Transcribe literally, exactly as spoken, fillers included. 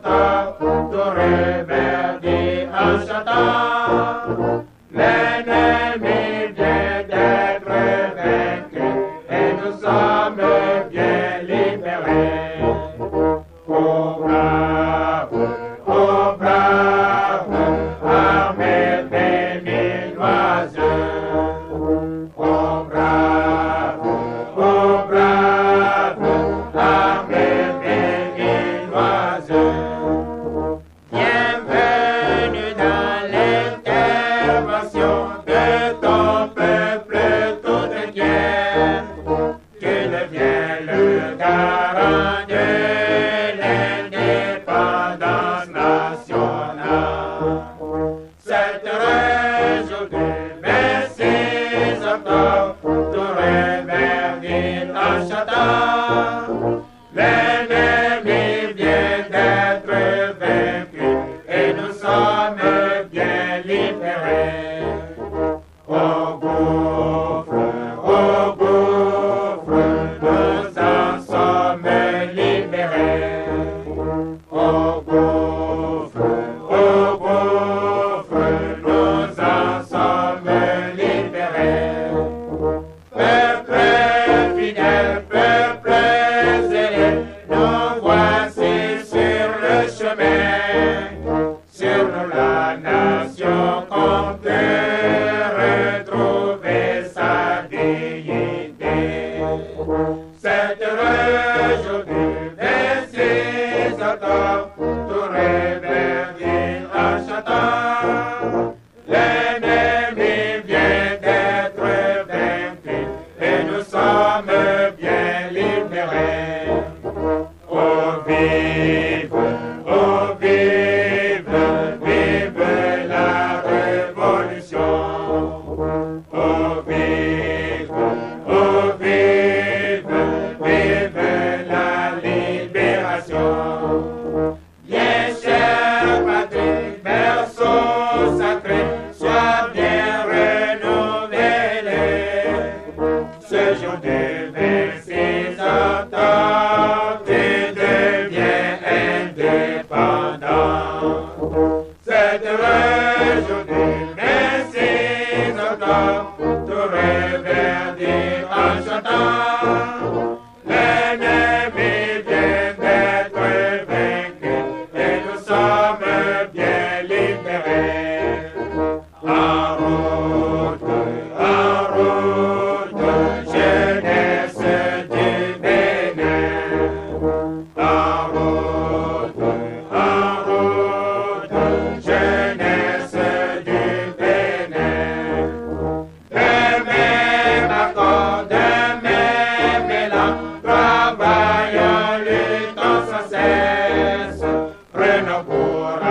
chantant, tout reverdit en chantant. L'ennemi vient d'être vaincu et nous sommes bien libérés. Oh brave, oh brave, armée béninoise. Oh brave, oh brave, armée béninoise. Bienvenue dans l'intervention de ton peuple tout entier. Tu deviens le garant de l'indépendance nationale. Cette région du vingt-six octobre, tout reverdit en chantant. L'ennemi vient d'être vaincu et nous sommes bien libérés. Au gouffre, au gouffre, nous en sommes libérés. Au gouffre, au gouffre, nous en sommes libérés. Peuple fidèle, peuple zélé, nous voici sur le chemin. Sur nous la nation compte retrouver sa dignité. Cette région du vingt-six octobre, tout reverdit en chantant. L'ennemi vient d'être vaincu et nous sommes bien libérés. Oh vive, oh vive, vive la révolution. Oh vive, oh vive, vive la libération. Bien chère patrie, berceau sacré, sois bien renouvelé. Ce jour du vingt-six octobre, tu deviens indépendant. Cette région du vingt-six octobre, tout reverdit en chantant. L'ennemi vient d'être vaincu et nous sommes bien libérés. En route, en route, jeunesse du Bénin. En route, en route, jeunesse du Bénin. De même accord, de même élan, travaillons, luttons sans cesse. Prenons courage.